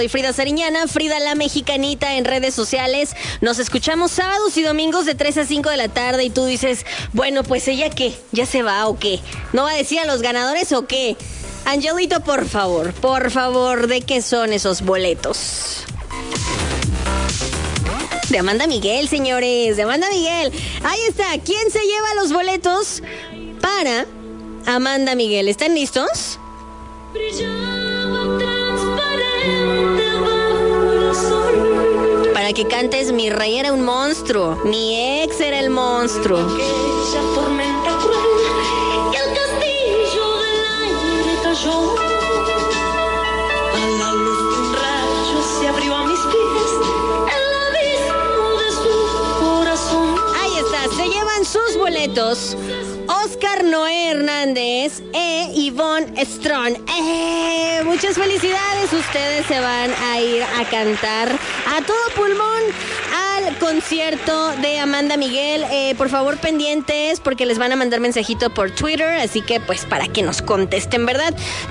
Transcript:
Soy Frida Sariñana, Frida la Mexicanita en redes sociales. Nos escuchamos sábados y domingos de 3 a 5 de la tarde y tú dices, bueno, pues ella qué, ¿ya se va o qué? ¿No va a decir a los ganadores o qué? Angelito, por favor, ¿de qué son esos boletos? De Amanda Miguel, señores, de Amanda Miguel. Ahí está, ¿quién se lleva los boletos para Amanda Miguel? ¿Están listos? Para que cantes Mi rey era un monstruo, mi ex era el monstruo. Aquella tormenta cruel y el castillo del aire cayó. A la luz de un rayo se abrió a mis pies el abismo de su corazón. Ahí está, se llevan sus boletos Oscar Noé Hernández e Ivonne Strong. Muchas felicidades, ustedes se van a ir a cantar a todo pulmón al concierto de Amanda Miguel. Por favor, pendientes porque les van a mandar mensajito por Twitter, así que pues para que nos contesten, ¿verdad?